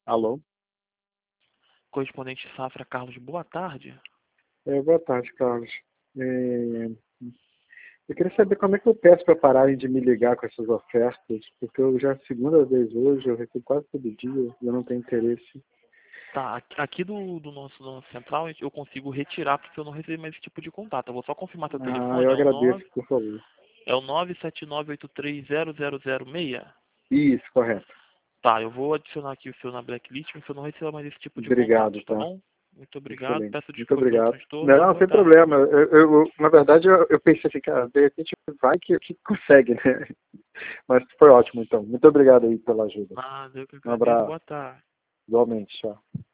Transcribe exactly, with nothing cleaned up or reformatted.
Alô? Correspondente Safra, Carlos, boa tarde. É, boa tarde, Carlos. É, eu queria saber como é que eu peço para pararem de me ligar com essas ofertas, porque eu já é a segunda vez hoje, eu recebo quase todo dia e eu não tenho interesse. Tá, aqui- aqui do, do nosso, do nosso central eu consigo retirar porque eu não recebi mais esse tipo de contato. Eu vou só confirmar teu Ah, telefone, eu é o agradeço, nove por favor. é o nove sete nove oito três zero zero zero seis. Isso, correto. Tá, eu vou adicionar aqui o seu na blacklist, porque eu não recebo mais esse tipo de Obrigado, contato, tá tá? bom? Muito obrigado, Excelente. peço Muito desculpas pelo obrigado. transtorno e Não, boa sem tarde. problema. Eu, eu- eu- na verdade, eu, eu pensei assim, cara, de repente vai que, que consegue, né? Mas foi ótimo, então. Muito obrigado aí pela ajuda. Nada, eu que Um agradeço, abraço. boa tarde. Igualmente, tchau.